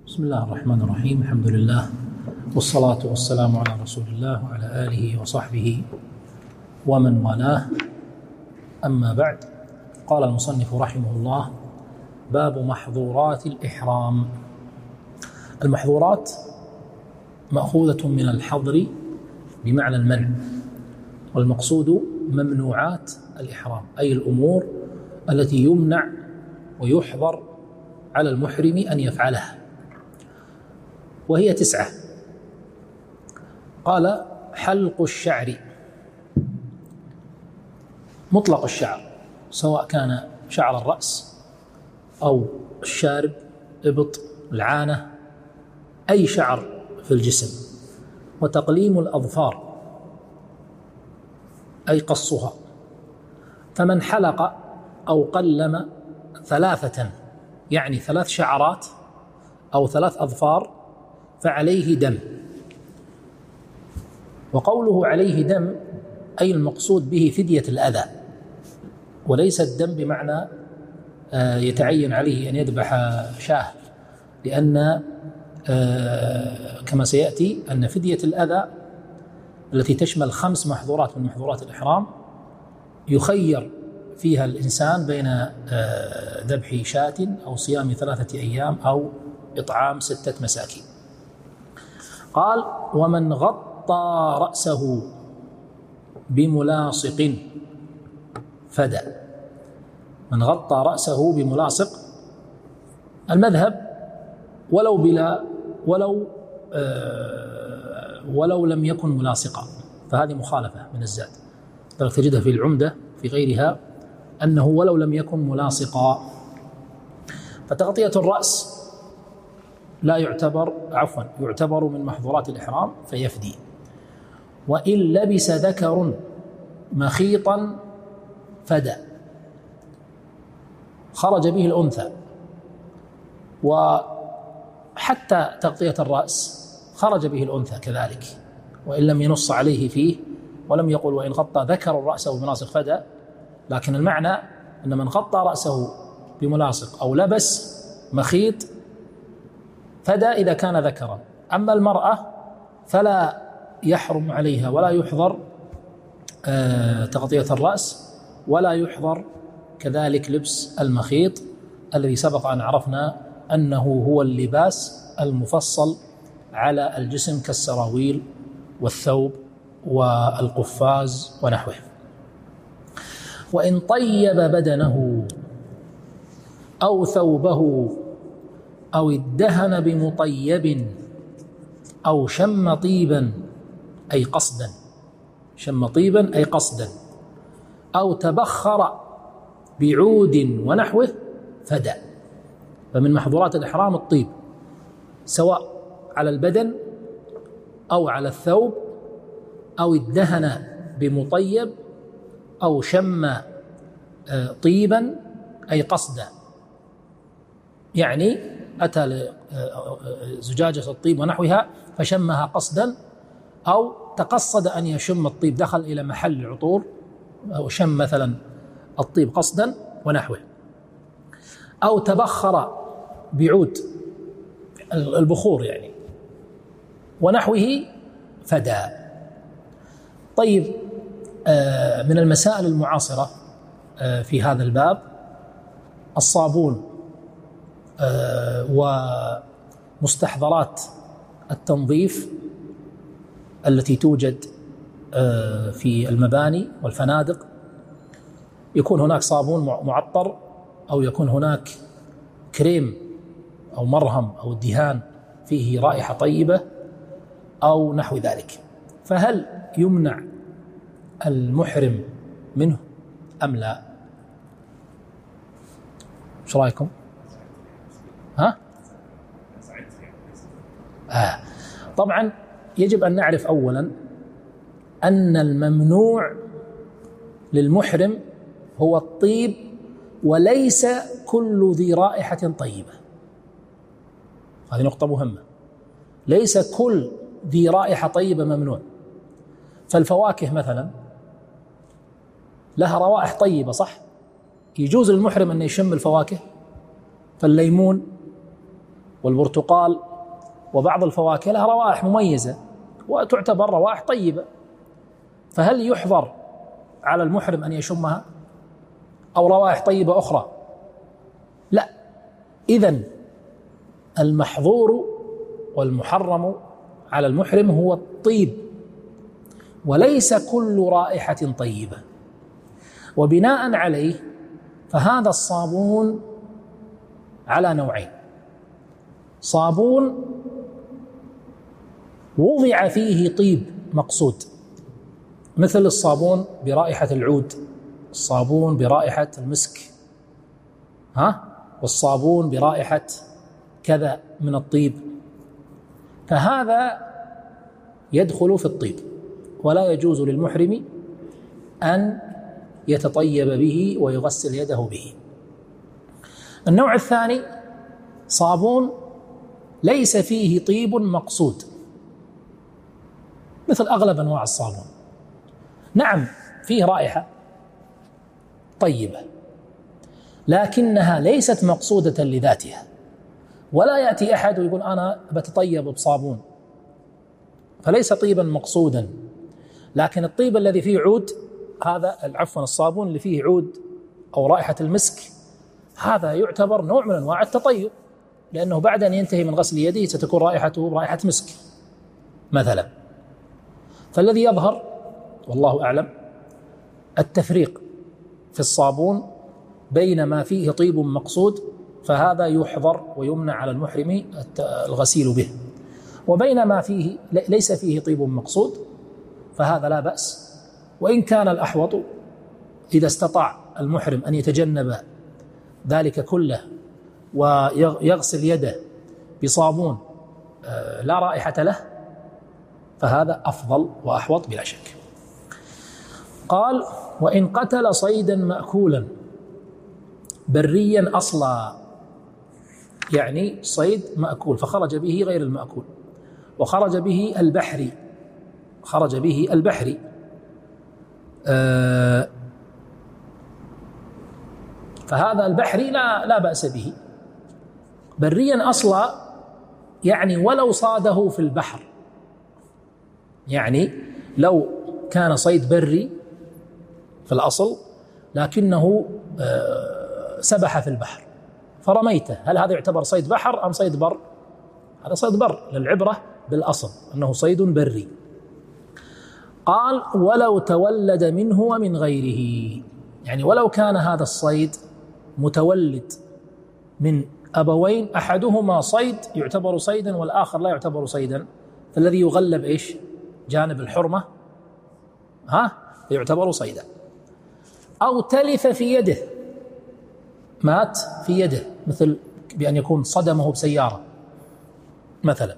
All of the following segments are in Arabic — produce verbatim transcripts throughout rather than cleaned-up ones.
بسم الله الرحمن الرحيم. الحمد لله والصلاة والسلام على رسول الله وعلى آله وصحبه ومن والاه، أما بعد. قال المصنف رحمه الله: باب محظورات الإحرام. المحظورات مأخوذة من الحظر بمعنى المنع، والمقصود ممنوعات الإحرام، أي الأمور التي يمنع ويحظر على المحرم أن يفعلها، وهي تسعة. قال: حلق الشعر، مطلق الشعر، سواء كان شعر الرأس أو الشارب، إبط، العانة، أي شعر في الجسم. وتقليم الأظفار، أي قصها. فمن حلق أو قلم ثلاثة، يعني ثلاث شعرات أو ثلاث أظفار، فعليه دم. وقوله عليه دم أي المقصود به فدية الأذى، وليس الدم بمعنى يتعين عليه أن يذبح شاه، لأن كما سيأتي أن فدية الأذى التي تشمل خمس محظورات من محظورات الإحرام يخير فيها الإنسان بين ذبح شاة أو صيام ثلاثة أيام أو إطعام ستة مساكين. قال: ومن غطى رأسه بملاصق فدى. من غطى رأسه بملاصق، المذهب ولو بلا ولو آه ولو لم يكن ملاصقا، فهذه مخالفة من الزاد، بل تجدها في العمدة في غيرها أنه ولو لم يكن ملاصقا. فتغطية الرأس لا يعتبر عفوا يعتبر من محظورات الإحرام فيفدي. وإن لبس ذكر مخيطا فدى، خرج به الأنثى. وحتى تغطية الرأس خرج به الأنثى كذلك، وإن لم ينص عليه فيه ولم يقل وإن غطى ذكر رأسه بملاصق فدى، لكن المعنى أن من غطى رأسه بملاصق أو لبس مخيط فدى إذا كان ذكرا. أما المرأة فلا يحرم عليها ولا يحظر تغطية الرأس، ولا يحظر كذلك لبس المخيط الذي سبق أن عرفنا أنه هو اللباس المفصل على الجسم كالسراويل والثوب والقفاز ونحوه. وإن طيب بدنه أو ثوبه أو ادهن بمطيب أو شم طيبا أي قصدا، شم طيبا أي قصدا، أو تبخر بعود ونحوه فدى. فمن محظورات الإحرام الطيب، سواء على البدن أو على الثوب، أو ادهن بمطيب أو شم طيبا أي قصدا، يعني أتى زجاجة الطيب ونحوها فشمها قصدا، أو تقصد أن يشم الطيب، دخل إلى محل عطور أو شم مثلا الطيب قصدا ونحوه. أو تبخر بعود البخور يعني ونحوه فدى. طيب، من المسائل المعاصرة في هذا الباب الصابون ومستحضرات التنظيف التي توجد في المباني والفنادق. يكون هناك صابون معطر، أو يكون هناك كريم أو مرهم أو دهان فيه رائحة طيبة أو نحو ذلك. فهل يمنع المحرم منه أم لا؟ ايش رايكم؟ ها؟ آه. طبعا يجب أن نعرف أولا أن الممنوع للمحرم هو الطيب، وليس كل ذي رائحة طيبة. هذه نقطة مهمة، ليس كل ذي رائحة طيبة ممنوع. فالفواكه مثلا لها روائح طيبة، صح؟ يجوز للمحرم أن يشم الفواكه، فالليمون والبرتقال وبعض الفواكه لها روائح مميزة وتعتبر روائح طيبة، فهل يحظر على المحرم أن يشمها أو روائح طيبة أخرى؟ لا. إذن المحظور والمحرم على المحرم هو الطيب وليس كل رائحة طيبة. وبناء عليه فهذا الصابون على نوعين: صابون وضع فيه طيب مقصود مثل الصابون برائحة العود، الصابون برائحة المسك، ها، والصابون برائحة كذا من الطيب، فهذا يدخل في الطيب ولا يجوز للمحرم أن يتطيب به ويغسل يده به. النوع الثاني صابون ليس فيه طيب مقصود مثل أغلب أنواع الصابون، نعم فيه رائحة طيبة لكنها ليست مقصودة لذاتها، ولا يأتي أحد ويقول أنا بتطيب بصابون، فليس طيبا مقصودا. لكن الطيب الذي فيه عود، هذا عفوا الصابون اللي فيه عود أو رائحة المسك، هذا يعتبر نوع من أنواع التطيب، لأنه بعد أن ينتهي من غسل يده ستكون رائحته رائحة مسك مثلا. فالذي يظهر والله أعلم التفريق في الصابون بين ما فيه طيب مقصود فهذا يحظر ويمنع على المحرم الغسيل به، وبين ما فيه ليس فيه طيب مقصود فهذا لا بأس. وإن كان الأحوط إذا استطاع المحرم أن يتجنب ذلك كله ويغسل يده بصابون لا رائحة له فهذا أفضل وأحوط بلا شك. قال: وإن قتل صيدا مأكولا بريا أصلا، يعني صيد مأكول فخرج به غير المأكول، وخرج به البحري خرج به البحري آه فهذا البحري لا لا بأس به. بريا أصلا يعني ولو صاده في البحر، يعني لو كان صيد بري في الأصل لكنه آه سبح في البحر فرميته، هل هذا يعتبر صيد بحر أم صيد بر؟ هذا صيد بر، للعبرة بالأصل أنه صيد بري. قال: ولو تولد منه ومن غيره، يعني ولو كان هذا الصيد متولد من أبوين أحدهما صيد يعتبر صيدا والآخر لا يعتبر صيدا، فالذي يغلب إيش؟ جانب الحرمة، ها، يعتبر صيدا. أو تلف في يده، مات في يده، مثل بأن يكون صدمه بسيارة مثلا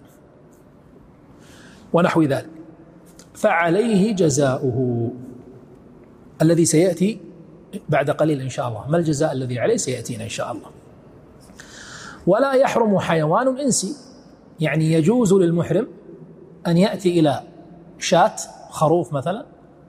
ونحو ذلك، فعليه جزاؤه الذي سيأتي بعد قليل إن شاء الله. ما الجزاء الذي عليه سيأتينا إن شاء الله. ولا يحرم حيوان إنسي، يعني يجوز للمحرم أن يأتي إلى شاة خروف مثلا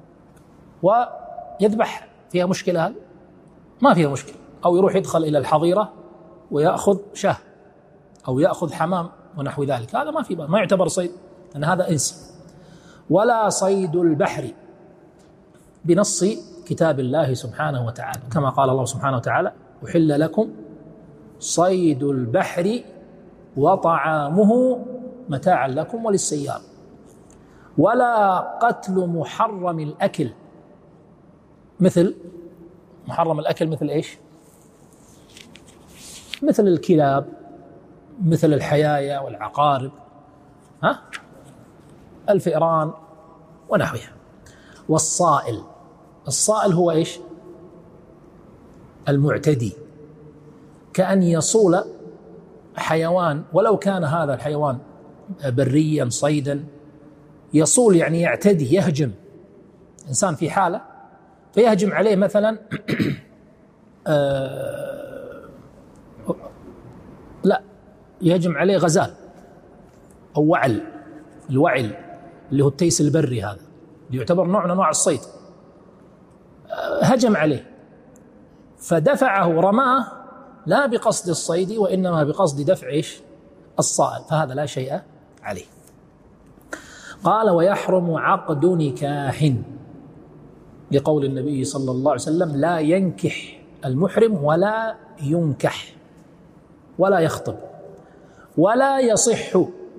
ويذبح، فيها مشكلة؟ هذه ما فيها مشكلة. أو يروح يدخل إلى الحظيرة ويأخذ شاه أو يأخذ حمام ونحو ذلك، هذا ما في ما يعتبر صيد لأن هذا إنسي. ولا صيد البحر بنص كتاب الله سبحانه وتعالى، كما قال الله سبحانه وتعالى: أحل لكم صيد البحر وطعامه متاعا لكم وللسيارة. ولا قتل محرم الأكل، مثل محرم الأكل مثل إيش؟ مثل الكلاب، مثل الحيايا والعقارب، ها، الفئران ونحوها. والصائل، الصائل هو إيش؟ المعتدي، كأن يصول حيوان ولو كان هذا الحيوان بريا صيدا، يصول يعني يعتدي، يهجم إنسان في حالة فيهجم عليه مثلا آه لا يهجم عليه غزال أو وعل، الوعل اللي هو التيس البري، هذا يعتبر نوع من أنواع الصيد، آه هجم عليه فدفعه، رماه لا بقصد الصيد وإنما بقصد دفع إيش؟ الصائل، فهذا لا شيء عليه. قال: ويحرم عقد نكاح، لقول النبي صلى الله عليه وسلم: لا ينكح المحرم ولا ينكح، ولا يخطب، ولا يصح.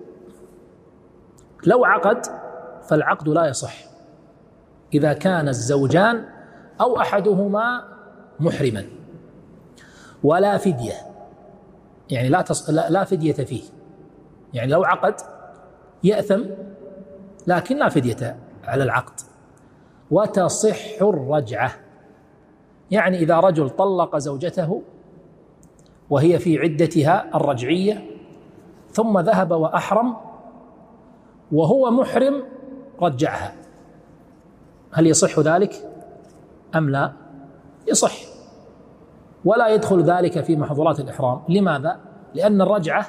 لو عقد فالعقد لا يصح إذا كان الزوجان أو أحدهما محرما، ولا فدية، يعني لا, تص... لا فدية فيه، يعني لو عقد يأثم لكن لا فدية على العقد. وتصح الرجعة، يعني إذا رجل طلق زوجته وهي في عدتها الرجعية ثم ذهب وأحرم وهو محرم رجعها، هل يصح ذلك أم لا؟ يصح، ولا يدخل ذلك في محظورات الإحرام. لماذا؟ لأن الرجعة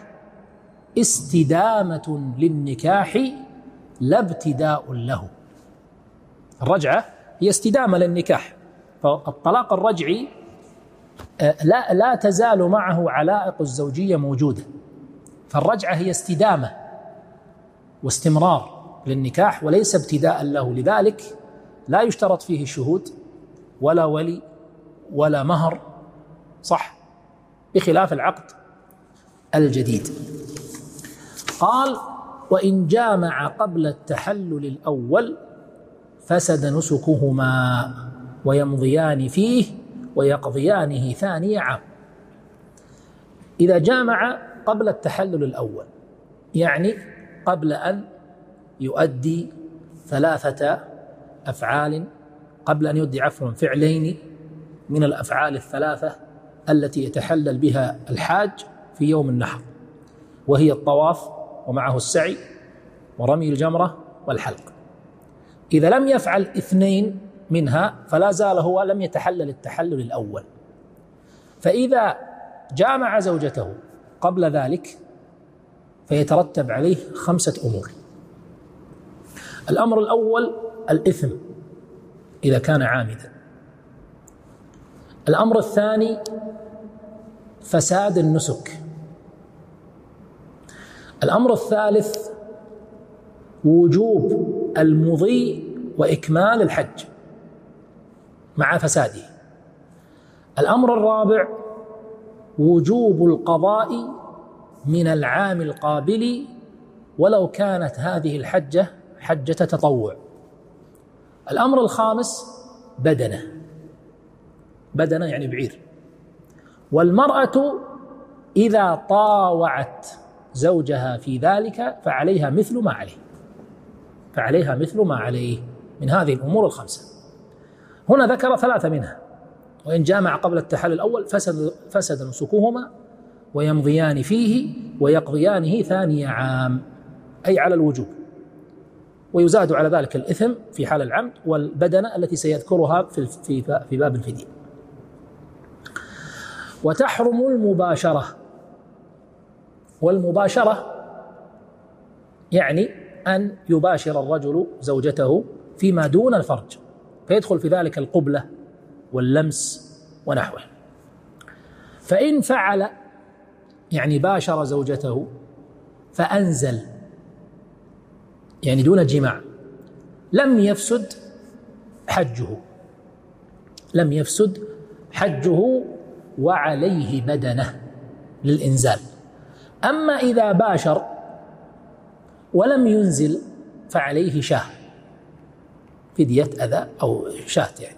استدامة للنكاح لا ابتداء له. الرجعة هي استدامة للنكاح، فالطلاق الرجعي لا لا تزال معه علائق الزوجية موجودة، فالرجعة هي استدامة واستمرار للنكاح وليس ابتداء له، لذلك لا يشترط فيه شهود ولا ولي ولا مهر، صح، بخلاف العقد الجديد. قال: وإن جامع قبل التحلل الأول فسد نسكهما ويمضيان فيه ويقضيانه ثاني عام. إذا جامع قبل التحلل الأول، يعني قبل أن يؤدي ثلاثة أفعال، قبل أن يؤدي عفوا فعلين من الأفعال الثلاثة التي يتحلل بها الحاج في يوم النحر، وهي الطواف ومعه السعي ورمي الجمرة والحلق. إذا لم يفعل اثنين منها فلا زال هو لم يتحلل التحلل الأول. فإذا جامع زوجته قبل ذلك فيترتب عليه خمسة أمور. الأمر الأول الإثم إذا كان عامدا. الأمر الثاني فساد النسك. الأمر الثالث وجوب المضي وإكمال الحج مع فساده. الأمر الرابع وجوب القضاء من العام القابل ولو كانت هذه الحجة حجة تطوع. الأمر الخامس بدنة، بدنة يعني بعير. والمرأة إذا طاوعت زوجها في ذلك فعليها مثل ما عليه، فعليها مثل ما عليه من هذه الأمور الخمسة. هنا ذكر ثلاثة منها: وإن جامع قبل التحلل الأول فسد, فسد نسكهما ويمضيان فيه ويقضيانه ثاني عام، أي على الوجوب، ويزاد على ذلك الإثم في حال العمد والبدنة التي سيذكرها في في باب الفدية. وتحرم المباشرة. والمباشرة يعني أن يباشر الرجل زوجته فيما دون الفرج، فيدخل في ذلك القبلة واللمس ونحوه. فإن فعل يعني باشر زوجته فأنزل يعني دون جماع لم يفسد حجه، لم يفسد حجه وعليه بدنة للإنزال. أما إذا باشر ولم ينزل فعليه شاه، فدية أذى أو شاة يعني،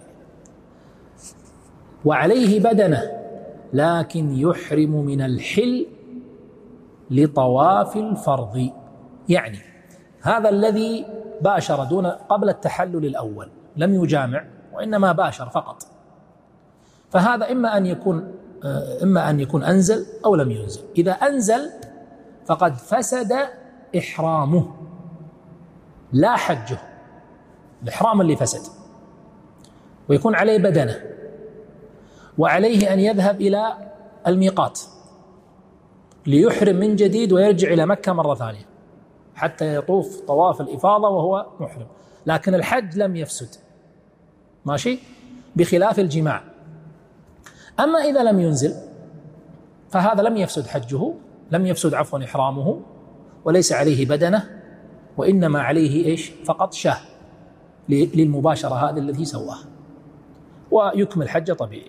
وعليه بدنة، لكن يحرم من الحل لطواف الفرض. يعني هذا الذي باشر دون قبل التحلل الأول لم يجامع وإنما باشر فقط، فهذا إما أن يكون إما أن يكون أنزل أو لم ينزل. إذا أنزل فقد فسد إحرامه لا حجه، الإحرام اللي فسد، ويكون عليه بدنة، وعليه أن يذهب إلى الميقات ليحرم من جديد ويرجع إلى مكة مرة ثانية حتى يطوف طواف الإفاضة وهو محرم، لكن الحج لم يفسد، ماشي، بخلاف الجماع. أما إذا لم ينزل فهذا لم يفسد حجه لم يفسد عفوا إحرامه وليس عليه بدنة، وإنما عليه إيش فقط شاه للمباشرة هذا الذي سواه، ويكمل حج طبيعي.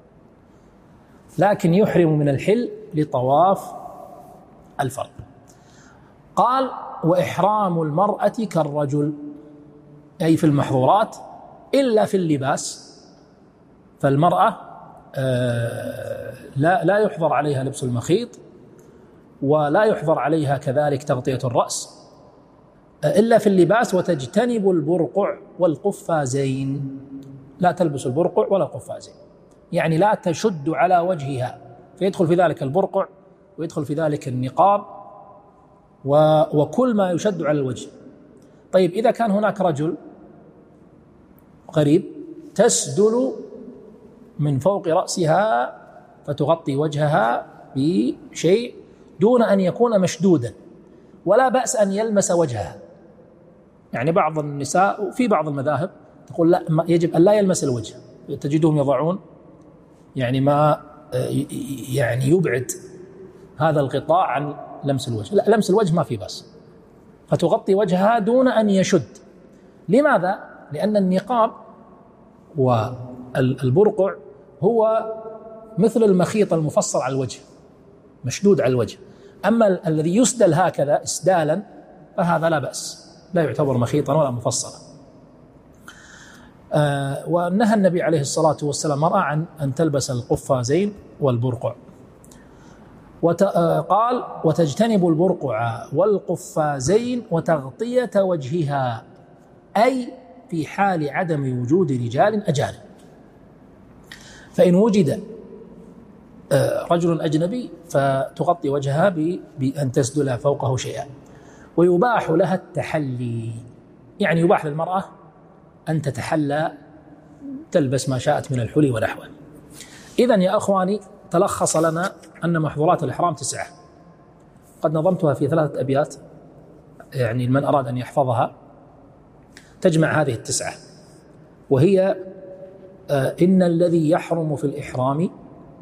لكن يحرم من الحل لطواف الفرض. قال: وإحرام المرأة كالرجل، أي في المحظورات إلا في اللباس. فالمرأة لا لا يحظر عليها لبس المخيط، ولا يحظر عليها كذلك تغطية الرأس إلا في اللباس، وتجتنب البرقع والقفازين. لا تلبس البرقع ولا القفازين، يعني لا تشد على وجهها، فيدخل في ذلك البرقع ويدخل في ذلك النقاب وكل ما يشد على الوجه. طيب إذا كان هناك رجل غريب تسدل من فوق رأسها فتغطي وجهها بشيء دون أن يكون مشدودا، ولا بأس أن يلمس وجهها. يعني بعض النساء في بعض المذاهب تقول لا، يجب أن لا يلمس الوجه، تجدهم يضعون يعني ما يعني يبعد هذا الغطاء عن لمس الوجه. لا، لمس الوجه ما في بأس، فتغطي وجهها دون أن يشد. لماذا؟ لأن النقاب والبرقع هو مثل المخيط المفصل على الوجه، مشدود على الوجه. أما الذي يسدل هكذا إسدالا فهذا لا بأس، لا يعتبر مخيطا ولا مفصلا. آه ونهى النبي عليه الصلاة والسلام المرأة عن أن تلبس القفازين والبرقع. وقال: وتجتنب البرقع والقفازين وتغطية وجهها، أي في حال عدم وجود رجال أجانب. فإن وجد رجل أجنبي فتغطي وجهها بأن تسدل فوقه شيئا. ويباح لها التحلي، يعني يباح للمرأة أن تتحلى، تلبس ما شاءت من الحلي ونحوه. إذن يا أخواني، تلخص لنا أن محظورات الإحرام تسعة، قد نظمتها في ثلاثة أبيات، يعني من أراد أن يحفظها تجمع هذه التسعة، وهي: إن الذي يحرم في الإحرام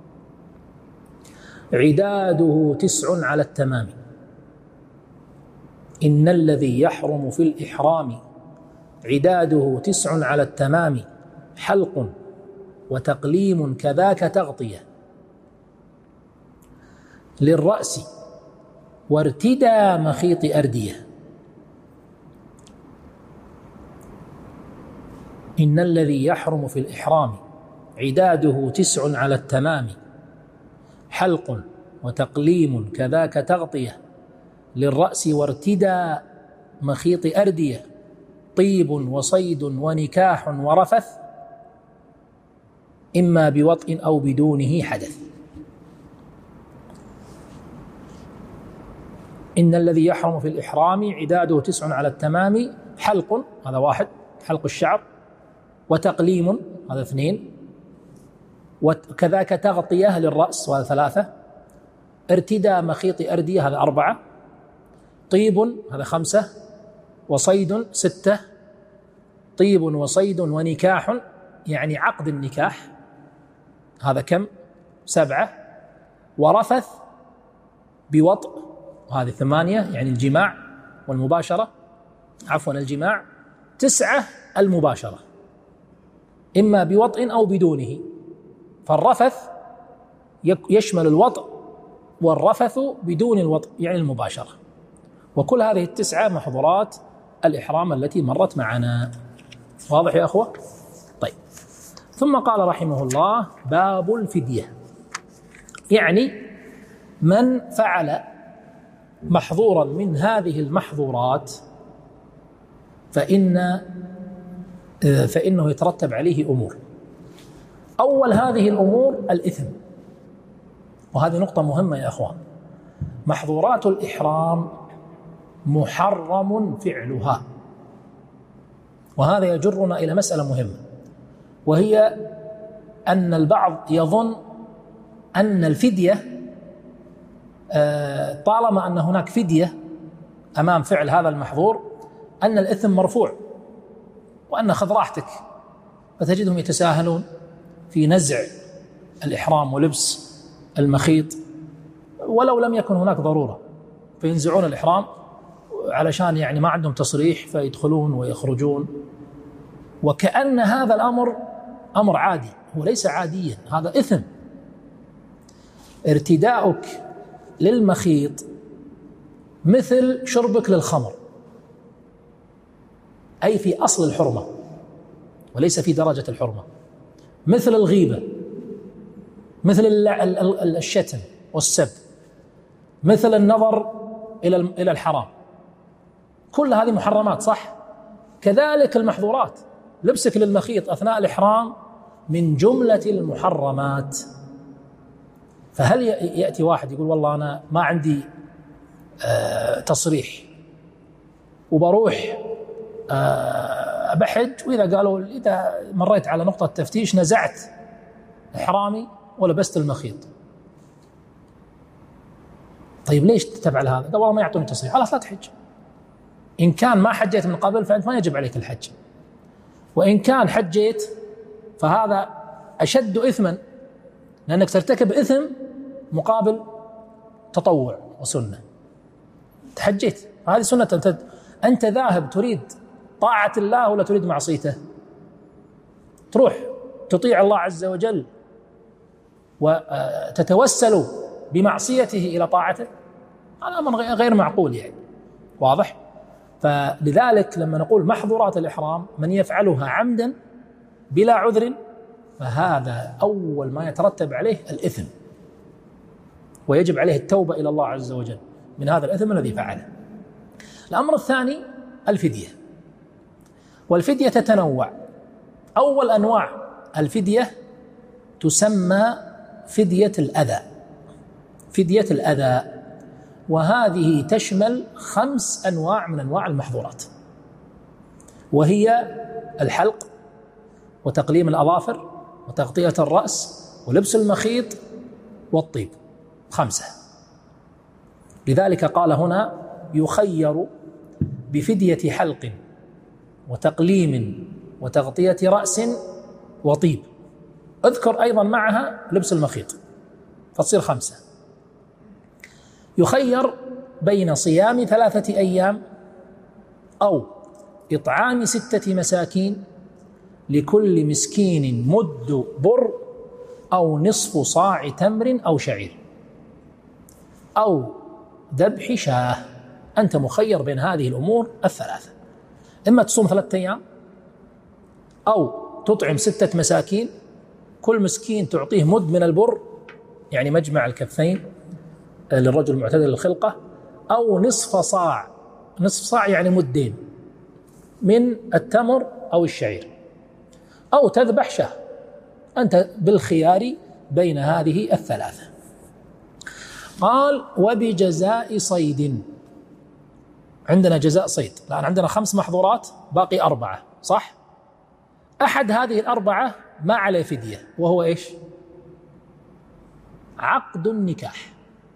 عداده تسع على التمام. إن الذي يحرم في الإحرام عداده تسع على التمام، حلق وتقليم كذاك تغطية للرأس وارتدى مخيط أردية. إن الذي يحرم في الإحرام عداده تسع على التمام، حلق وتقليم كذاك تغطية للرأس وارتدى مخيط أردية، طيب وصيد ونكاح ورفث، إما بوطء أو بدونه حدث. إن الذي يحرم في الإحرام عداده تسع على التمام، حلق، هذا واحد، حلق الشعر، وتقليم، هذا اثنين، وكذاك تغطية للرأس، وهذا ثلاثة، ارتدى مخيط أردية، هذا أربعة، طيب، هذا خمسة، وصيد، ستة، طيب وصيد ونكاح، يعني عقد النكاح، هذا كم؟ سبعة، ورفث بوطء، وهذه ثمانية، يعني الجماع والمباشرة، عفوا الجماع، تسعة المباشرة، إما بوطء أو بدونه. فالرفث يشمل الوطء والرفث بدون الوطء، يعني المباشرة. وكل هذه التسعة محظورات الإحرام التي مرت معنا. واضح يا أخوة؟ طيب، ثم قال رحمه الله: باب الفدية، يعني من فعل محظورا من هذه المحظورات فإن فإنه يترتب عليه أمور. أول هذه الأمور الإثم، وهذه نقطة مهمة يا أخوان. محظورات الإحرام محرم فعلها، وهذا يجرنا إلى مسألة مهمة، وهي أن البعض يظن أن الفدية طالما أن هناك فدية أمام فعل هذا المحظور أن الإثم مرفوع، وأن خذ راحتك. فتجدهم يتساهلون في نزع الإحرام ولبس المخيط، ولو لم يكن هناك ضرورة، فينزعون الإحرام علشان يعني ما عندهم تصريح فيدخلون ويخرجون، وكأن هذا الأمر أمر عادي. هو ليس عاديا، هذا إثم. ارتداؤك للمخيط مثل شربك للخمر، أي في أصل الحرمة وليس في درجة الحرمة، مثل الغيبة، مثل الشتم والسب، مثل النظر إلى الحرام، كل هذه محرمات صح؟ كذلك المحظورات، لبسك للمخيط أثناء الإحرام من جملة المحرمات. فهل يأتي واحد يقول والله أنا ما عندي آه تصريح وبروح آه بحج، وإذا قالوا إذا مريت على نقطة تفتيش نزعت إحرامي ولبست المخيط، طيب ليش تتبع هذا؟ والله ما يعطوني تصريح، خلاص لا تحج. إن كان ما حجيت من قبل فأنت ما يجب عليك الحج، وإن كان حجيت فهذا أشد إثما، لأنك ترتكب إثم مقابل تطوع وسنة. تحجيت، هذه سنة، أنت أنت ذاهب تريد طاعة الله ولا تريد معصيته؟ تروح تطيع الله عز وجل وتتوسل بمعصيته إلى طاعته، هذا أمر غير معقول يعني، واضح؟ فلذلك لما نقول محظورات الإحرام من يفعلها عمدا بلا عذر فهذا أول ما يترتب عليه الإثم، ويجب عليه التوبة إلى الله عز وجل من هذا الإثم الذي فعله. الأمر الثاني الفدية، والفدية تتنوع. أول أنواع الفدية تسمى فدية الأذى، فدية الأذى، وهذه تشمل خمس أنواع من أنواع المحظورات، وهي الحلق وتقليم الأظافر وتغطية الرأس ولبس المخيط والطيب، خمسة. لذلك قال هنا يخير بفدية حلق وتقليم وتغطية رأس وطيب، اذكر أيضا معها لبس المخيط فتصير خمسة. يخير بين صيام ثلاثة أيام أو إطعام ستة مساكين لكل مسكين مد بر أو نصف صاع تمر أو شعير أو ذبح شاه. أنت مخير بين هذه الأمور الثلاثة، إما تصوم ثلاثة أيام أو تطعم ستة مساكين، كل مسكين تعطيه مد من البر يعني مجمع الكفين للرجل المعتدل الخلقة، أو نصف صاع، نصف صاع يعني مدين من التمر أو الشعير، أو تذبح شاه. أنت بالخيار بين هذه الثلاثة. قال وبجزاء صيد، عندنا جزاء صيد، الآن عندنا خمس محظورات باقي أربعة صح؟ أحد هذه الأربعة ما عليه فدية، وهو إيش؟ عقد النكاح.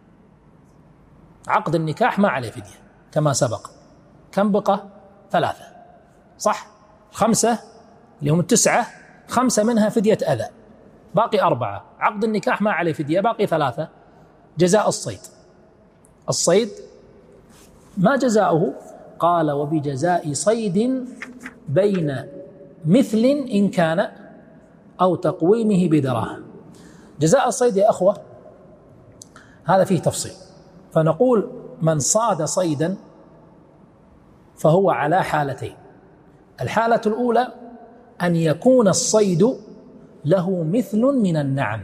عقد النكاح ما عليه فدية كما سبق. كم بقى؟ ثلاثة صح؟ خمسة اللي هم التسعة، خمسة منها فدية أذى، باقي أربعة. عقد النكاح ما عليه فدية، باقي ثلاثة. جزاء الصيد، الصيد ما جزاؤه؟ قال وبجزاء صيد بين مثل إن كان أو تقويمه بدراهم. جزاء الصيد يا أخوة هذا فيه تفصيل، فنقول من صاد صيدا فهو على حالتين. الحالة الأولى أن يكون الصيد له مثل من النعم.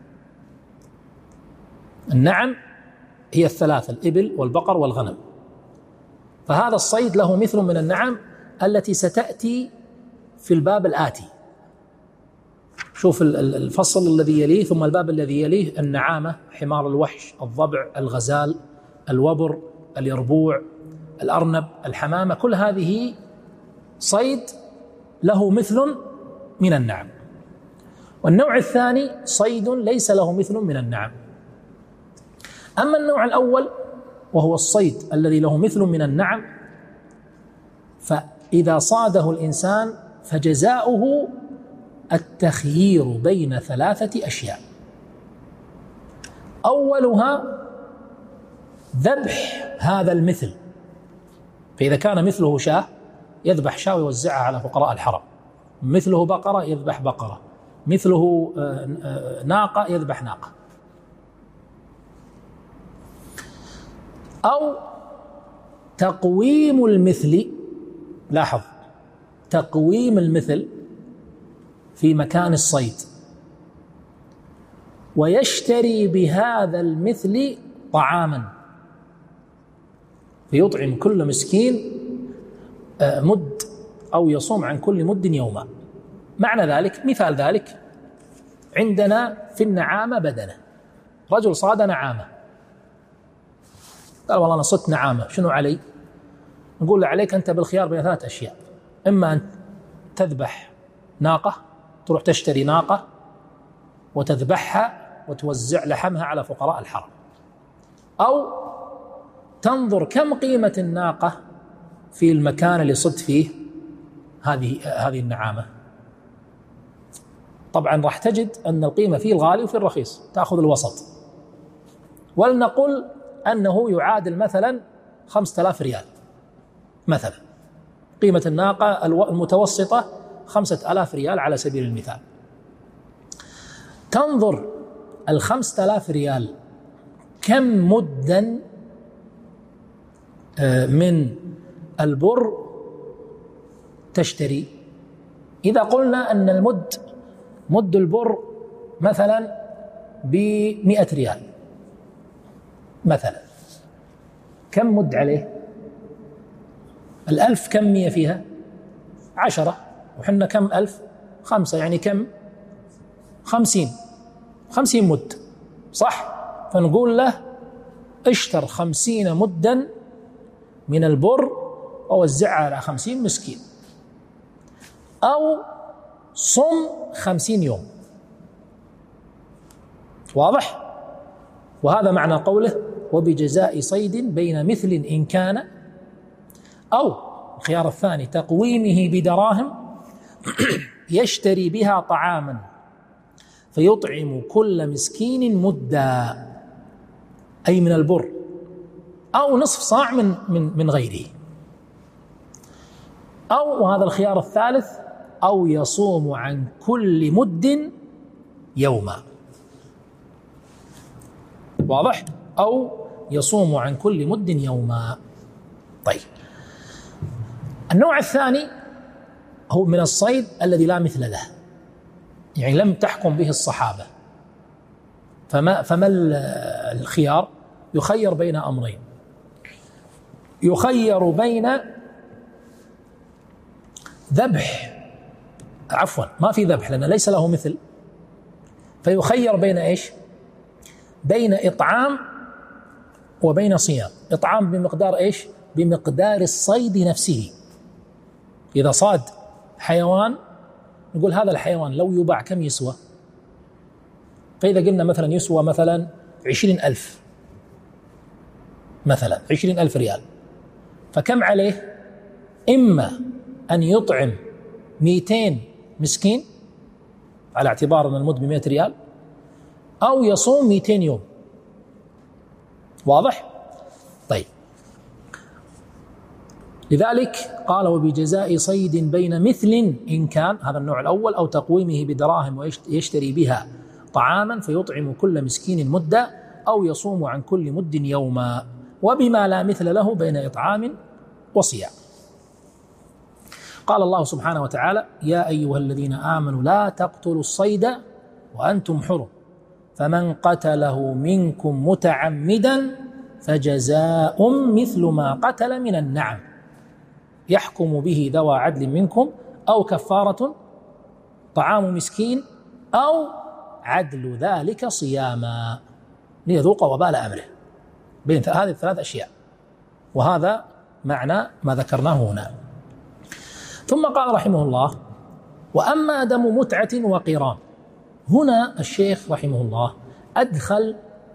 النعم هي الثلاثة، الإبل والبقر والغنم، فهذا الصيد له مثل من النعم التي ستأتي في الباب الآتي. شوف الفصل الذي يليه ثم الباب الذي يليه: النعامة، حمار الوحش، الضبع، الغزال، الوبر، اليربوع، الأرنب، الحمامة، كل هذه صيد له مثل من النعم. والنوع الثاني صيد ليس له مثل من النعم. أما النوع الأول وهو الصيد الذي له مثل من النعم، فإذا صاده الإنسان فجزاؤه التخيير بين ثلاثة أشياء. أولها ذبح هذا المثل، فإذا كان مثله شاة يذبح شاة ويوزعها على فقراء الحرم، مثله بقرة يذبح بقرة، مثله ناقة يذبح ناقة. أو تقويم المثل، لاحظ تقويم المثل في مكان الصيد، ويشتري بهذا المثل طعاما فيطعم كل مسكين مد أو يصوم عن كل مد يوما. معنى ذلك، مثال ذلك، عندنا في النعامة بدنة، رجل صاد نعامة، قال والله أنا صدت نعامة، شنو علي؟ نقول له عليك أنت بالخيار بين ثلاث أشياء، إما أن تذبح ناقة، تروح تشتري ناقة وتذبحها وتوزع لحمها على فقراء الحرم، أو تنظر كم قيمة الناقة في المكان اللي صدت فيه هذه هذه النعامة. طبعا راح تجد أن القيمة فيه الغالي وفي الرخيص، تأخذ الوسط. ولنقل أنه يعادل مثلا خمسة آلاف ريال مثلا، قيمة الناقة المتوسطة خمسة آلاف ريال على سبيل المثال. تنظر الخمسة آلاف ريال كم مدا من البر تشتري. إذا قلنا أن المد مد البر مثلا بمئة ريال مثلا، كم مد عليه؟ الألف كم مية فيها؟ عشرة، وحنا كم ألف؟ خمسة، يعني كم؟ خمسين، خمسين مد، صح؟ فنقول له اشتر خمسين مدا من البر ووزعها على خمسين مسكين، أو صم خمسين يوم. واضح؟ وهذا معنى قوله وبجزاء صيد بين مثل إن كان، أو الخيار الثاني تقويمه بدراهم يشتري بها طعاما فيطعم كل مسكين مدا، أي من البر، أو نصف صاع من من من غيره. أو وهذا الخيار الثالث أو يصوم عن كل مد يوما. واضح؟ أو يصوم عن كل مد يوما. طيب، النوع الثاني هو من الصيد الذي لا مثل له، يعني لم تحكم به الصحابة. فما فما الخيار؟ يخير بين أمرين، يخير بين ذبح، عفوا ما في ذبح لأنه ليس له مثل، فيخير بين إيش؟ بين إطعام وبين صيام. إطعام بمقدار إيش؟ بمقدار الصيد نفسه. إذا صاد حيوان نقول هذا الحيوان لو يباع كم يسوى؟ فإذا قلنا مثلا يسوى مثلا عشرين ألف مثلا، عشرين ألف ريال، فكم عليه؟ إما أن يطعم مئتين مسكين على اعتبار أن المد بمئة ريال، أو يصوم مئتين يوم. واضح؟ طيب، لذلك قال وبجزاء صيد بين مثل إن كان، هذا النوع الأول، أو تقويمه بدراهم ويشتري بها طعاما فيطعم كل مسكين مدا، أو يصوم عن كل مد يوما، وبما لا مثل له بين إطعام وصيام. قال الله سبحانه وتعالى يا أيها الذين آمنوا لا تقتلوا الصيد وأنتم حرم، فمن قتله منكم متعمدا فجزاء مثل ما قتل من النعم يحكم به ذوى عدل منكم، أو كفارة طعام مسكين، أو عدل ذلك صياما ليذوق وبال أمره. بين هذه الثلاث أشياء، وهذا معنى ما ذكرناه هنا. ثم قال رحمه الله وأما دم متعة وقران. هنا الشيخ رحمه الله أدخل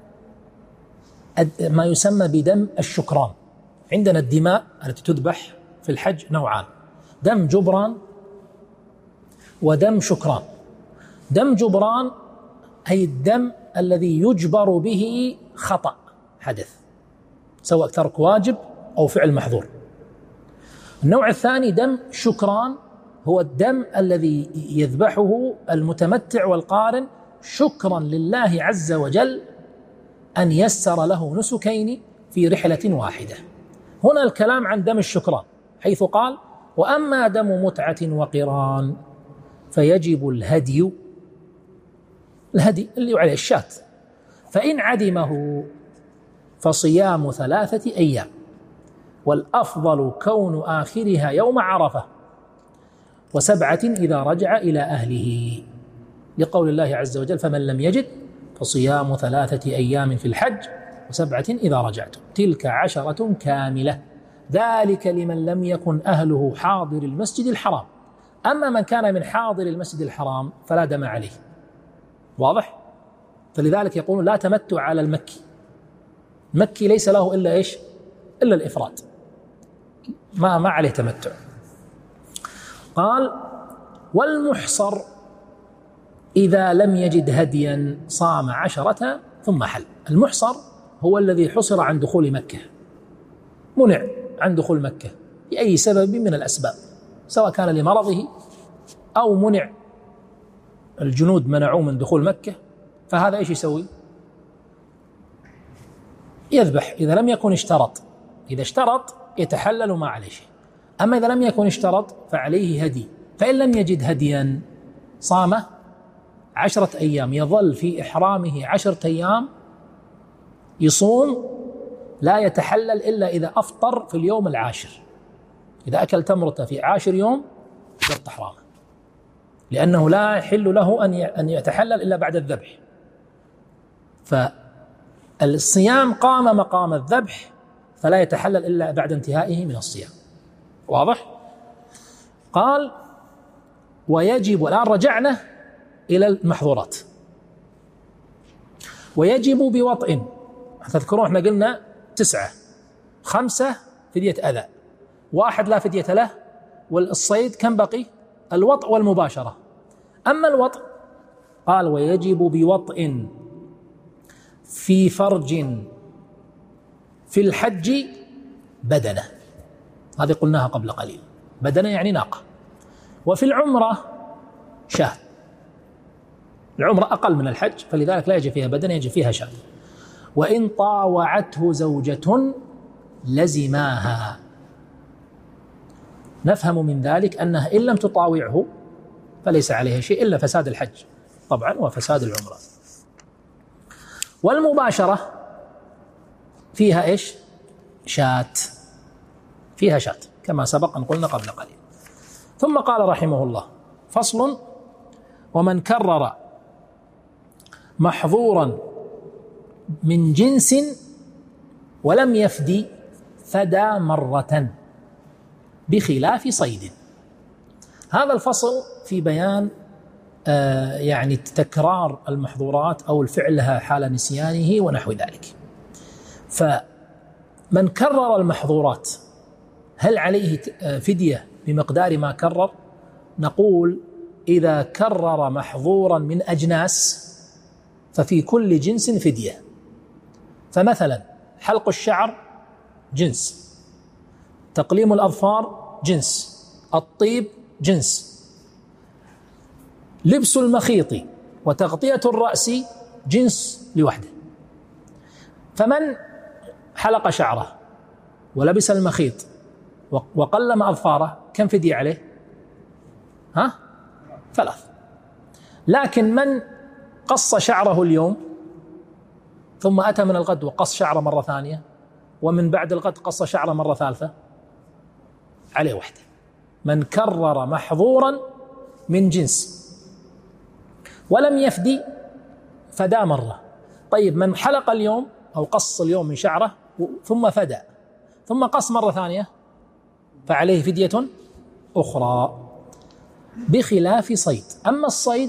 ما يسمى بدم الشكران. عندنا الدماء التي تذبح في الحج نوعان، دم جبران ودم شكران. دم جبران أي الدم الذي يجبر به خطأ حدث، سواء ترك واجب أو فعل محظور. النوع الثاني دم شكران، هو الدم الذي يذبحه المتمتع والقارن شكرا لله عز وجل أن يسر له نسكين في رحلة واحدة. هنا الكلام عن دم الشكران، حيث قال: وأما دم متعة وقران فيجب الهدي، الهدي اللي عليه الشاة، فإن عدمه فصيام ثلاثة أيام، والأفضل كون آخرها يوم عرفة، وسبعة إذا رجع إلى أهله، لقول الله عز وجل: فمن لم يجد فصيام ثلاثة أيام في الحج وسبعة إذا رجعتم تلك عشرة كاملة، ذلك لمن لم يكن أهله حاضر المسجد الحرام، أما من كان من حاضر المسجد الحرام فلا دم عليه. واضح؟ فلذلك يقولون لا تمتع على المكي، مكي ليس له إلا إيش؟ إلا الإفراد، ما ما عليه تمتع. قال: والمحصر إذا لم يجد هديا صام عشرة ثم حل. المحصر هو الذي حصر عن دخول مكة، منع عن دخول مكة لأي سبب من الأسباب، سواء كان لمرضه أو منع الجنود منعوه من دخول مكة، فهذا إيش يسوي؟ يذبح إذا لم يكن اشترط. إذا اشترط يتحلل ما عليه شيء، أما إذا لم يكن اشترط فعليه هدي. فإن لم يجد هديا صام عشرة أيام، يظل في إحرامه عشرة أيام يصوم، لا يتحلل إلا إذا أفطر في اليوم العاشر. إذا أكل تمرة في عاشر يوم شرط إحرامه، لأنه لا يحل له أن يتحلل إلا بعد الذبح. فالصيام قام مقام الذبح، فلا يتحلل إلا بعد انتهائه من الصيام. واضح؟ قال: ويجب، الآن رجعنا إلى المحظورات. ويجب بوطء، تذكرون احنا قلنا تسعة، خمسة فدية أذى، واحد لا فدية له، والصيد كم بقي؟ الوطء والمباشرة. أما الوطء قال: ويجب بوطء في فرج في الحج بدنة، هذه قلناها قبل قليل، بدنة يعني ناقة. وفي العمرة شاة، العمرة أقل من الحج فلذلك لا يجي فيها بدنة، يجي فيها شاة. وإن طاوعته زوجة لزماها، نفهم من ذلك أنها إن لم تطاوعه فليس عليها شيء إلا فساد الحج طبعا وفساد العمرة. والمباشرة فيها إيش؟ شات، فيها شات كما سبق أن قلنا قبل قليل. ثم قال رحمه الله: فصل: ومن كرر محظورا من جنس ولم يفدي فدى مرة بخلاف صيد. هذا الفصل في بيان آه يعني تكرار المحظورات أو الفعل لها حال نسيانه ونحو ذلك. فمن كرر المحظورات هل عليه فدية بمقدار ما كرر؟ نقول: إذا كرر محظورا من أجناس ففي كل جنس فدية. فمثلا حلق الشعر جنس، تقليم الأظفار جنس، الطيب جنس، لبس المخيط وتغطية الرأس جنس لوحده. فمن حلق شعره ولبس المخيط وقلم أظفاره كم فدية عليه؟ ها؟ ثلاث. لكن من قص شعره اليوم ثم أتى من الغد وقص شعره مرة ثانية، ومن بعد الغد قص شعره مرة ثالثة، عليه وحده. من كرر محظورا من جنس ولم يفدي فدى مرة. طيب من حلق اليوم أو قص اليوم من شعره ثم فدى ثم قص مرة ثانية فعليه فدية أخرى بخلاف صيد. أما الصيد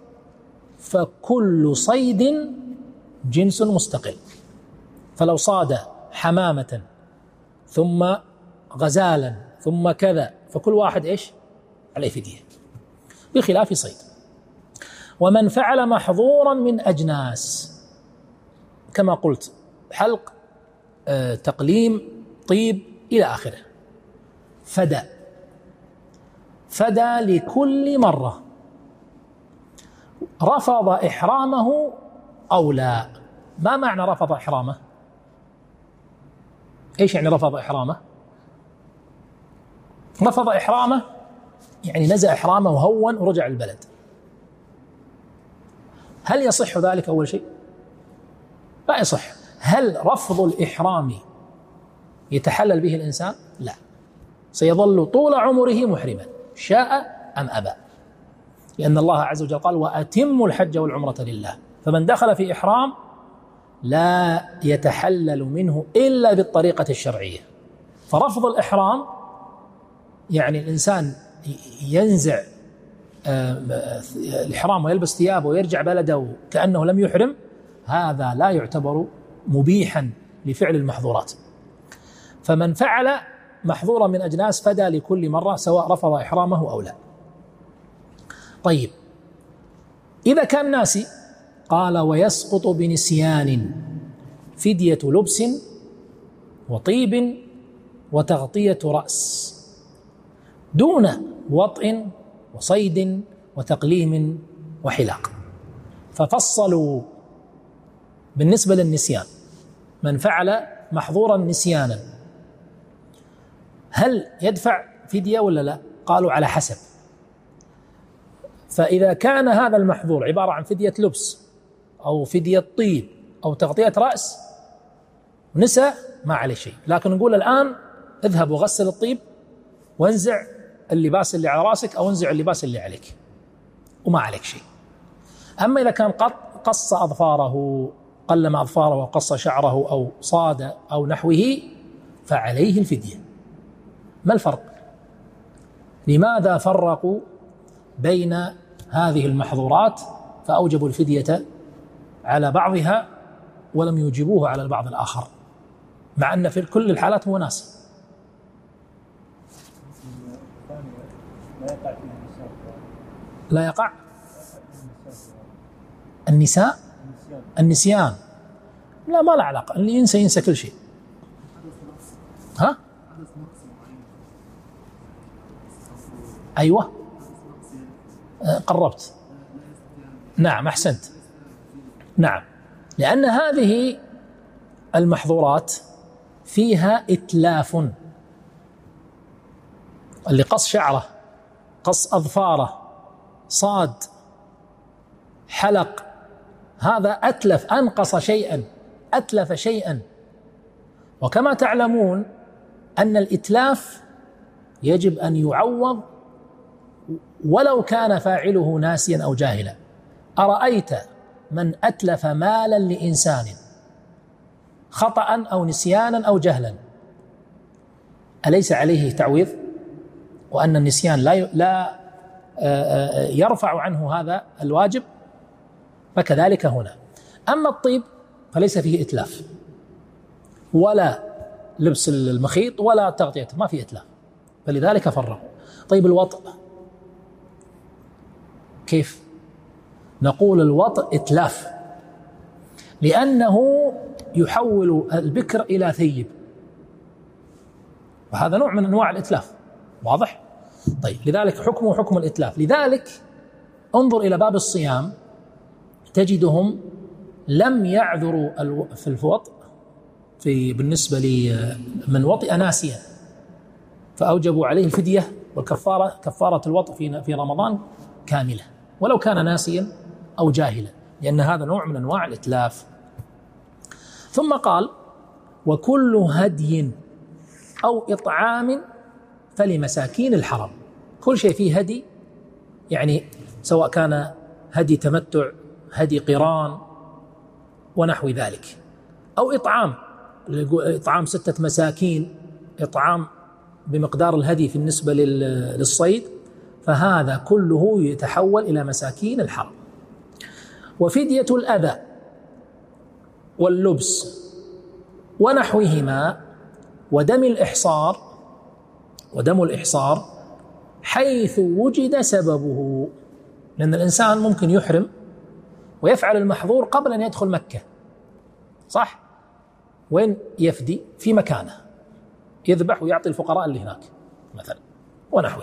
فكل صيد جنس مستقل، فلو صاد حمامة ثم غزالا ثم كذا فكل واحد إيش عليه فدية بخلاف صيد. ومن فعل محظورا من أجناس كما قلت حلق تقليم، طيب، إلى آخره. فدى فدى لكل مرة رفض إحرامه أو لا. ما معنى رفض إحرامه؟ إيش يعني رفض إحرامه؟ رفض إحرامه يعني نزع إحرامه وهون ورجع البلد. هل يصح ذلك؟ أول شيء لا يصح. هل رفض الإحرام يتحلل به الإنسان؟ لا، سيظل طول عمره محرما شاء أم أبى، لأن الله عز وجل قال وأتموا الحج والعمرة لله. فمن دخل في إحرام لا يتحلل منه إلا بالطريقة الشرعية. فرفض الإحرام يعني الإنسان ينزع الإحرام ويلبس ثيابه ويرجع بلده كأنه لم يحرم، هذا لا يعتبر مبيحا لفعل المحظورات. فمن فعل محظورا من أجناس فدى لكل مرة سواء رفض إحرامه أو لا. طيب، إذا كان ناسي قال ويسقط بنسيان فدية لبس وطيب وتغطية رأس دون وطئ وصيد وتقليم وحلاق. ففصلوا بالنسبة للنسيان من فعل محظورا نسيانا هل يدفع فدية ولا لا؟ قالوا على حسب. فإذا كان هذا المحظور عبارة عن فدية لبس أو فدية طيب أو تغطية رأس نسى ما عليه شيء، لكن نقول الآن اذهب وغسل الطيب وانزع اللباس اللي على رأسك أو انزع اللباس اللي عليك وما عليك شيء. أما إذا كان قط قص أظفاره، قلم أظفاره وقص شعره أو صاد أو نحوه فعليه الفدية. ما الفرق؟ لماذا فرقوا بين هذه المحظورات فأوجبوا الفدية على بعضها ولم يوجبوه على البعض الآخر، مع أن في كل الحالات هو ناس؟ لا يقع النساء النسيان لا، ما له علاقة. اللي ينسى ينسى كل شيء. ها؟ أيوة قربت. نعم أحسنت. نعم، لأن هذه المحظورات فيها إتلاف. اللي قص شعره، قص أظفاره، صاد، حلق، هذا أتلف، أنقص شيئا، أتلف شيئا. وكما تعلمون أن الإتلاف يجب أن يعوض ولو كان فاعله ناسيا أو جاهلا. أرأيت من أتلف مالا لإنسان خطأ أو نسيانا أو جهلا، أليس عليه تعويض؟ وأن النسيان لا لا يرفع عنه هذا الواجب. فكذلك هنا. أما الطيب فليس فيه إتلاف ولا لبس المخيط ولا تغطيته، ما فيه إتلاف، فلذلك فرقوا. طيب الوطء كيف؟ نقول الوطء إتلاف، لأنه يحول البكر إلى ثيب، وهذا نوع من أنواع الإتلاف. واضح؟ طيب، لذلك حكمه حكم الإتلاف. لذلك انظر إلى باب الصيام تجدهم لم يعذروا في الوطء في بالنسبة لمن وطئ ناسيا، فأوجبوا عليه الفدية والكفارة، كفارة الوطء في في رمضان كاملة ولو كان ناسيا أو جاهلا، لأن هذا نوع من أنواع الإتلاف. ثم قال وكل هدي أو إطعام فلمساكين الحرم. كل شيء فيه هدي، يعني سواء كان هدي تمتع، هدي قران ونحو ذلك، أو إطعام، إطعام ستة مساكين، إطعام بمقدار الهدي في النسبة للصيد، فهذا كله يتحول إلى مساكين الحرم. وفدية الأذى واللبس ونحوهما ودم الإحصار ودم الإحصار حيث وجد سببه، لأن الإنسان ممكن يحرم ويفعل المحظور قبل أن يدخل مكة، صح؟ وين يفدي؟ في مكانه، يذبح ويعطي الفقراء اللي هناك مثلا ونحوه.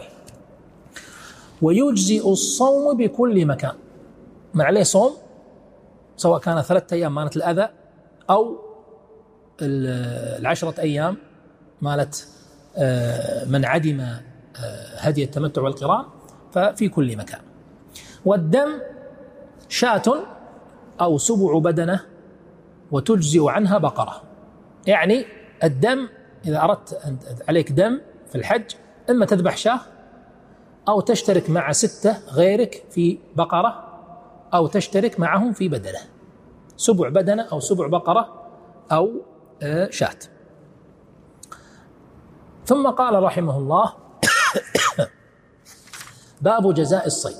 ويجزئ الصوم بكل مكان، من عليه صوم سواء كان ثلاثة أيام مالت الأذى أو العشرة أيام مالت من عدم هدي التمتع والقران، ففي كل مكان. والدم شاة أو سبع بدنة وتجزئ عنها بقرة. يعني الدم إذا أردت عليك دم في الحج إما تذبح شاة أو تشترك مع ستة غيرك في بقرة أو تشترك معهم في بدنة، سبع بدنة أو سبع بقرة أو شاة. ثم قال رحمه الله باب جزاء الصيد.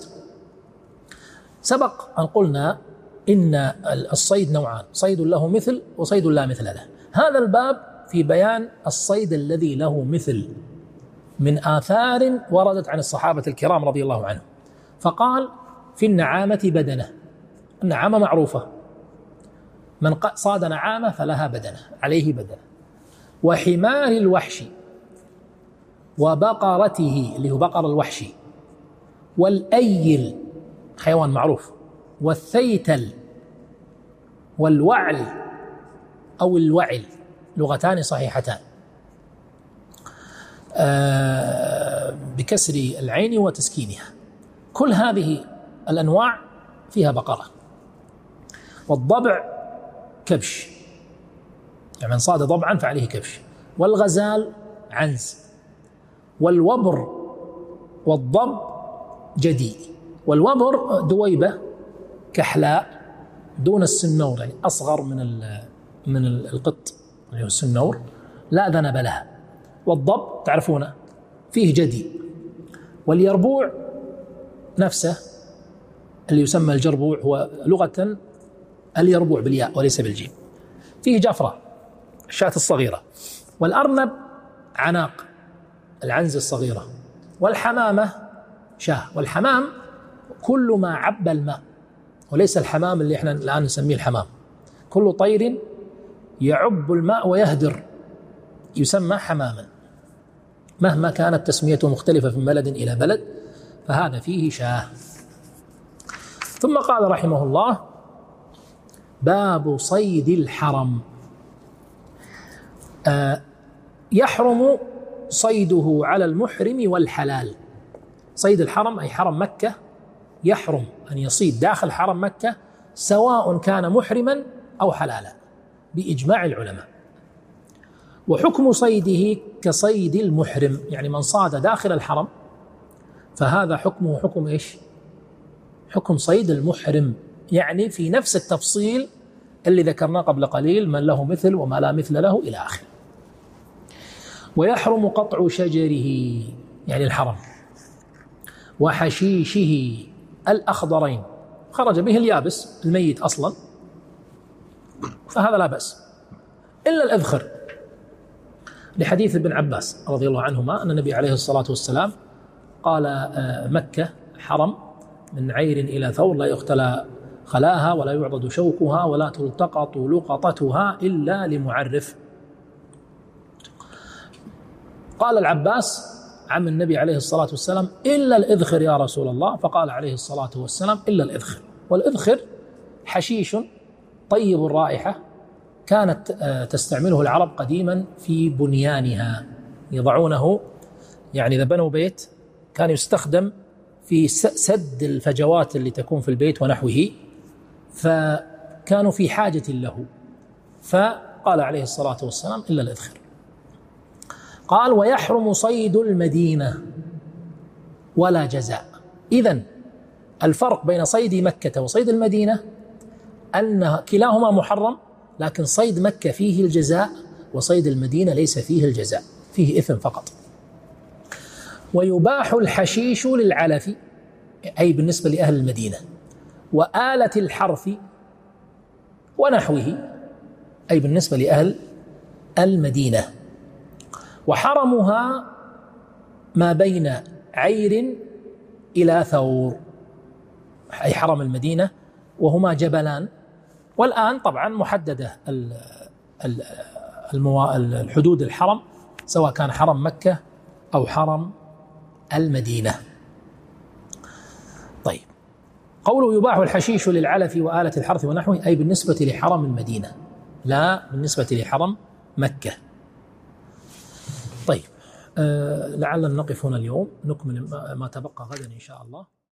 سبق أن قلنا إن الصيد نوعان، صيد له مثل وصيد لا مثل له. هذا الباب في بيان الصيد الذي له مثل من آثار وردت عن الصحابة الكرام رضي الله عنهم. فقال في النعامة بدنة، النعامة معروفة، من صاد نعامة فلها بدنة، عليه بدنة. وحمار الوحش وبقرته اللي هو بقر الوحشي، والأيل حيوان معروف، والثيتل والوعل أو الوعل، لغتان صحيحتان آه بكسر العين وتسكينها. كل هذه الأنواع فيها بقرة. والضبع كبش، يعني من صاد ضبعا فعليه كبش. والغزال عنز. والوبر والضب جدي. والوبر دويبة كحلاء دون السنور، يعني أصغر من من القط اللي هو السنور، لا ذنب لها. والضب تعرفونه فيه جدي. واليربوع نفسه اللي يسمى الجربوع، هو لغة اليربوع بالياء وليس بالجيم، فيه جفرة الشاة الصغيرة. والأرنب عناق العنز الصغيرة. والحمامة شاه. والحمام كل ما عب الماء، وليس الحمام اللي احنا الآن نسميه الحمام، كل طير يعب الماء ويهدر يسمى حماما، مهما كانت تسميته مختلفة من بلد إلى بلد، فهذا فيه شاه. ثم قال رحمه الله باب صيد الحرم. آه يحرم صيده على المحرم والحلال. صيد الحرم أي حرم مكة، يحرم أن يصيد داخل حرم مكة سواء كان محرما أو حلالا بإجماع العلماء. وحكم صيده كصيد المحرم، يعني من صاد داخل الحرم فهذا حكمه حكم إيش؟ حكم صيد المحرم، يعني في نفس التفصيل اللي ذكرناه قبل قليل، من له مثل وما لا مثل له إلى آخره. ويحرم قطع شجره يعني الحرم، وحشيشه الأخضرين، خرج به اليابس الميت أصلا فهذا لا بأس، إلا الإذخر، لحديث ابن عباس رضي الله عنهما أن النبي عليه الصلاة والسلام قال مكة حرم من عير إلى ثور لا يختلى خلاها ولا يعضد شوكها ولا تلتقط لقطتها إلا لمعرف. قال العباس عم النبي عليه الصلاة والسلام إلا الإذخر يا رسول الله، فقال عليه الصلاة والسلام إلا الإذخر. والإذخر حشيش طيب الرائحة، كانت تستعمله العرب قديما في بنيانها، يضعونه يعني إذا بنوا بيت كان يستخدم في سد الفجوات اللي تكون في البيت ونحوه، فكانوا في حاجة له، فقال عليه الصلاة والسلام إلا الإذخر. قال ويحرم صيد المدينة ولا جزاء. إذن الفرق بين صيد مكة وصيد المدينة أن كلاهما محرم، لكن صيد مكة فيه الجزاء وصيد المدينة ليس فيه الجزاء، فيه إثم فقط. ويباح الحشيش للعلف أي بالنسبة لأهل المدينة، وآلة الحرث ونحوه أي بالنسبة لأهل المدينة. وحرمها ما بين عير إلى ثور أي حرم المدينة، وهما جبلان، والآن طبعا محددة الحدود الحرم، سواء كان حرم مكة أو حرم المدينة. طيب، قوله يباح الحشيش للعلف وآلة الحرث ونحوه، أي بالنسبة لحرم المدينة لا بالنسبة لحرم مكة. طيب، أه لعلنا نقف هنا اليوم، نكمل ما تبقى غدا إن شاء الله.